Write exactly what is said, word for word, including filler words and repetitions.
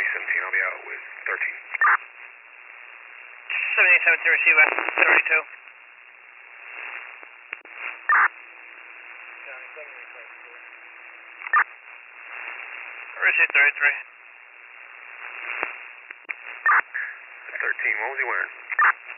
County seventeen, I'll be out with thirteen. seventy-eight seventeen, receive at thirty-two. Receive thirty-three. thirteen, what was he wearing?